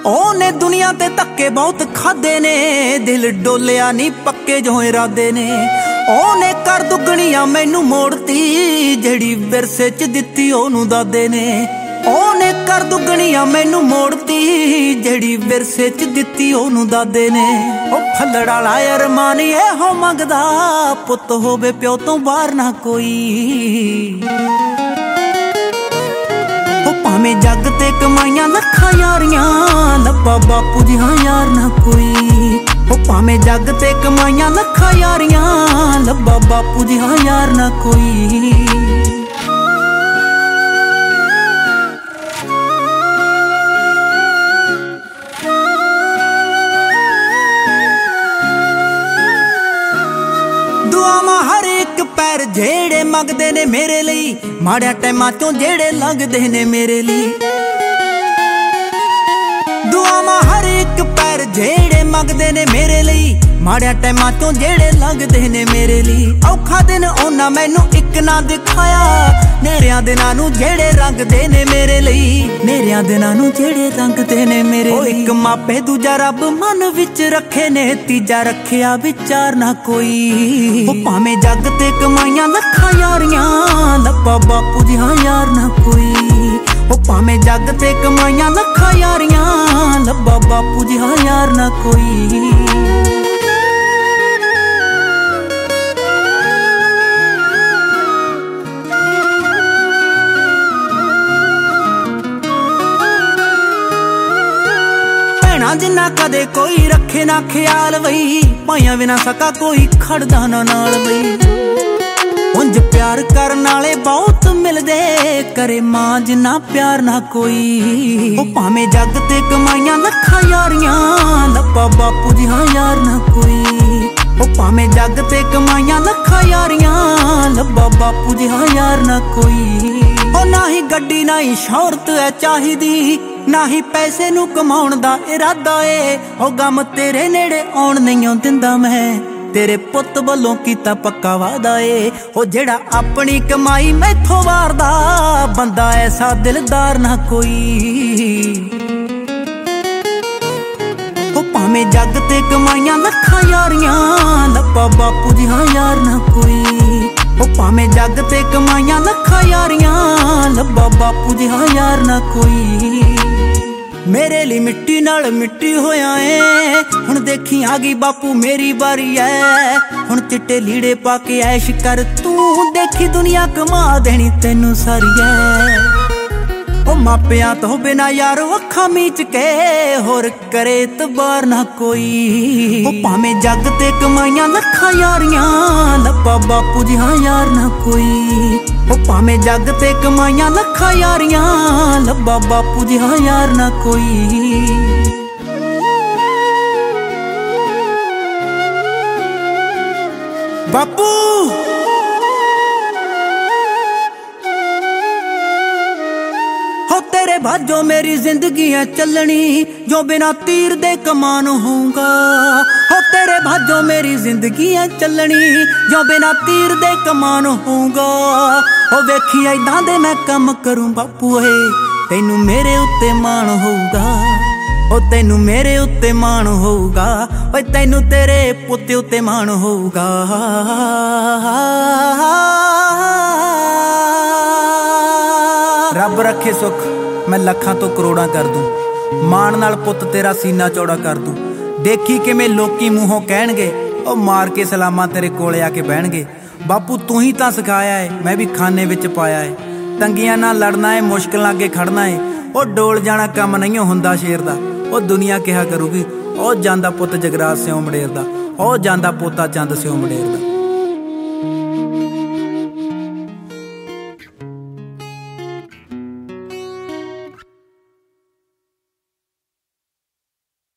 ओने दुनिया ते धक्के बहुत खादे ने, दिल डोलिया नी पक्के जो इरादे ने। ओने कर दुगणियां मैनू मोड़ती, जेड़ी विरसे च दित्ती ओनू दादे ने। ओने कर दुगणियां मैनू मोड़ती, जेड़ी विरसे च दित्ती ओनू दादे ने। ओ फल्लड़ वाला अरमान एहो मंगदा, पुत्त होवे प्यो तो बाहर ना कोई। भावें जग ते कमाइयां लखां यारियां, लब्बा बापू जी हाँ यार ना कोई। ओ भावें जग ते कमाइयां लखां यारियां, लब्बा बापू जी हाँ यार ना कोई। दुआवां हर एक पैर जेड़े मंगदे ने मेरे लई, माड़ियां टाइमां चों जेड़े लंघदे ने मेरे लई। दुआवां हर एक पैर जेड़े मंगदे ने मेरे लई, माड़ियां टाइमां चों जेड़े लंघदे ने मेरे लई। औखा दिन ओना मैनू इक ना दिखाया, नेरियां दिनां नूं जेड़े रंगदे ने मेरे लई। नेरियां दिनां नूं जेड़े रंगदे ने मेरे लई। इक मापे दूजा रब मन विच रखे ने, तीजा रखिया विचार ना कोई। ओ भावें जग ते कमाइयां लखां यारियां, लब्बा बापू जी हाँ यार ना कोई। ओ भावें जग ते कमाइयां लखां यारियां, लब्बा बापू जी हाँ यार ना कोई। जिन्ना कदे कोई रखे ना ख्याल बई, भाइयां बिना सका कोई खड़दा ना नाल बई। उंज प्यार करन वाले बहुत मिलदे, करे मां जिन्ना प्यार ना कोई। ओ भावें जग ते कमाइयां लखां यारियां, लब्बा बापू जी हाँ यार ना कोई। ओ भावें जग ते कमाइयां लखां यारियां, लब्बा बापू जी हाँ यार ना कोई। ओ ना ही गड्डी ना ही शोहरत है चाहिदी, ना ही पैसे नू कमाउण दा इरादा ए। ओ गम तेरे नेड़े आउण नहीं दिंदा मैं, तेरे पुत्त वल्लों कीता पक्का वादा ए। ओ जेड़ा अपनी कमाई मैथों वारदा, बंदा ऐसा दिलदार ना कोई। ओ भावें जग ते कमाइयां लखां यारियां, लब्बा बापू जी हाँ यार ना कोई। ओ भावें जग ते कमाइयां लखां यारियां, लब्बा बापू जी हाँ यार ना कोई। मेरे लिए मिट्टी नाल मिट्टी होया है, हुण देखी आ गई बापू मेरी बारी है। हुण चिट्टे लीड़े पाके ऐश कर तू, देखी दुनिया कमा देनी तेनू सारी है। ओ मापियां तो बिना यार अखां मीच के, होर करे तबार ना कोई। ओ भावें जग ते कमाइयां लखां यारियां, लब्बा बापू जी हाँ यार ना कोई। ओ भावें जग ते कमाइयां लखां यारियां, लब्बा बापू जी हाँ यार ना कोई। बापू हो तेरे भाजो मेरी जिंदगी है चलनी, जो बिना तीर दे कमान होऊंगा। हो तेरे भाजो मेरी जिंदगी है चलनी, जो बिना तीर दे कमान होऊंगा। हो वेखी ऐदां दे मैं कम करूं बापू है, तैनू मेरे उत्ते मान होऊगा। ओ तैनू मेरे उत्ते मान होऊगा, ओए तैनू तेरे पुत्ते उत्ते मान होऊगा। रब रखे सुख मैं लखां तो करोड़ां कर दूं, मान नाल पुत्त तेरा सीना चौड़ा कर दूं। देखी किवें लोकी मूहों कहणगे, ओ मार के सलामां तेरे कोले आके बहणगे। बापू तू ही तां सिखाया है, मैं भी खाने विच पाया है। तंगियां नाल लड़ना है, मुश्किलां अगे खड़ना है। ओ डोल जाना कम नहीं हुंदा शेर दा, ओ दुनिया कहा करूगी ओ जांदा पुत्त जगराज सिओ मडेर दा, ओ जांदा पोता चंद सिओ मडेर दा।